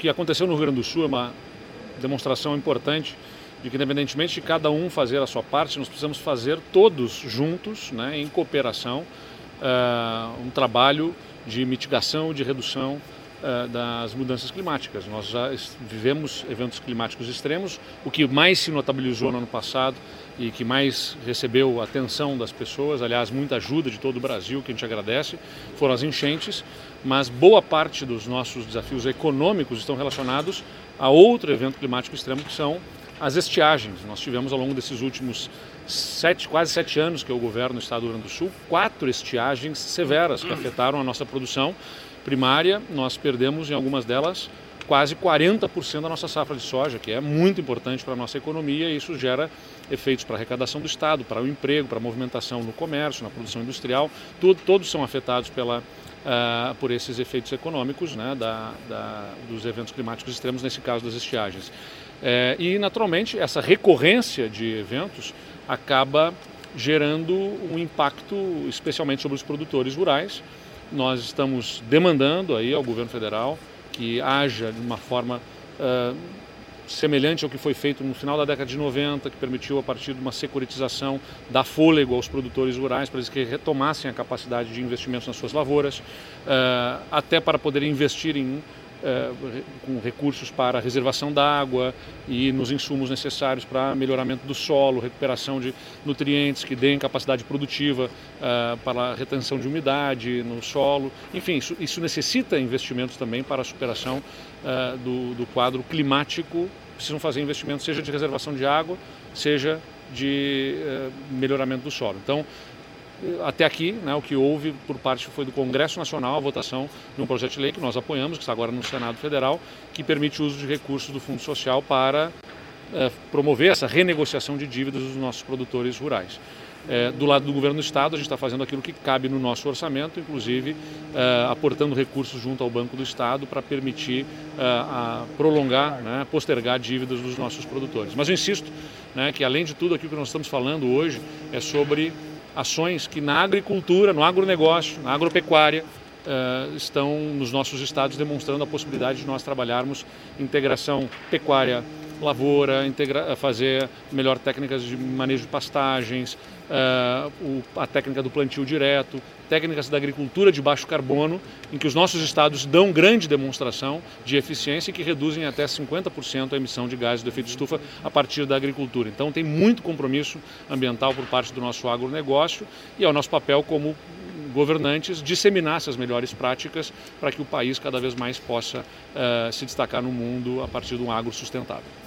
que aconteceu no Rio Grande do Sul é uma demonstração importante de que, independentemente de cada um fazer a sua parte, nós precisamos fazer todos juntos, né, em cooperação, um trabalho de mitigação, de redução das mudanças climáticas. Nós já vivemos eventos climáticos extremos. O que mais se notabilizou no ano passado e que mais recebeu a atenção das pessoas, aliás, muita ajuda de todo o Brasil, que a gente agradece, foram as enchentes, mas boa parte dos nossos desafios econômicos estão relacionados a outro evento climático extremo, que são as estiagens. Nós tivemos ao longo desses últimos quase 7 anos que eu governo o estado do Rio Grande do Sul, 4 estiagens severas que afetaram a nossa produção primária. Nós perdemos em algumas delas quase 40% da nossa safra de soja, que é muito importante para a nossa economia, e isso gera efeitos para a arrecadação do estado, para o emprego, para a movimentação no comércio, na produção industrial. Todos são afetados por esses efeitos econômicos, né, dos eventos climáticos extremos, nesse caso das estiagens. E, naturalmente, essa recorrência de eventos acaba gerando um impacto especialmente sobre os produtores rurais. Nós estamos demandando aí ao governo federal que haja de uma forma semelhante ao que foi feito no final da década de 90, que permitiu, a partir de uma securitização, dar fôlego aos produtores rurais para eles que retomassem a capacidade de investimentos nas suas lavouras, até para poderem investir com recursos para a reservação da água e nos insumos necessários para melhoramento do solo, recuperação de nutrientes que deem capacidade produtiva para a retenção de umidade no solo. Enfim, isso necessita investimentos também para a superação do quadro climático. Precisam fazer investimentos, seja de reservação de água, seja de melhoramento do solo. Então, até aqui, né, o que houve por parte foi do Congresso Nacional a votação de um projeto de lei que nós apoiamos, que está agora no Senado Federal, que permite o uso de recursos do Fundo Social para promover essa renegociação de dívidas dos nossos produtores rurais. Do lado do governo do estado, a gente está fazendo aquilo que cabe no nosso orçamento, inclusive aportando recursos junto ao Banco do Estado para permitir prolongar, né, postergar dívidas dos nossos produtores. Mas eu insisto, né, que, além de tudo aquilo que nós estamos falando hoje, é sobre ações que na agricultura, no agronegócio, na agropecuária, estão nos nossos estados demonstrando a possibilidade de nós trabalharmos integração pecuária-lavoura, fazer melhor técnicas de manejo de pastagens, a técnica do plantio direto, técnicas da agricultura de baixo carbono, em que os nossos estados dão grande demonstração de eficiência e que reduzem até 50% a emissão de gases do efeito estufa a partir da agricultura. Então tem muito compromisso ambiental por parte do nosso agronegócio, e é o nosso papel como governantes disseminar essas melhores práticas para que o país cada vez mais possa se destacar no mundo a partir de um agro sustentável.